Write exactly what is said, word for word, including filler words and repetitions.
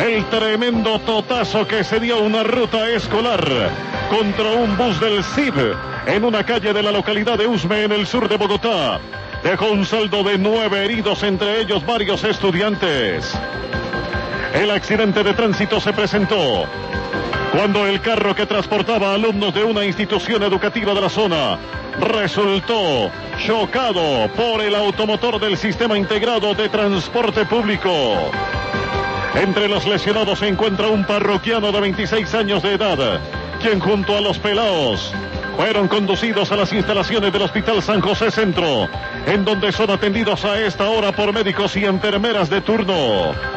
el tremendo totazo que se dio una ruta escolar contra un bus del C I B en una calle de la localidad de Usme, en el sur de Bogotá. Dejó un saldo de nueve heridos, entre ellos varios estudiantes. El accidente de tránsito se presentó cuando el carro que transportaba alumnos de una institución educativa de la zona resultó chocado por el automotor del Sistema Integrado de Transporte Público. Entre los lesionados se encuentra un parroquiano de veintiséis años de edad, quien junto a los pelaos fueron conducidos a las instalaciones del Hospital San José Centro, en donde son atendidos a esta hora por médicos y enfermeras de turno.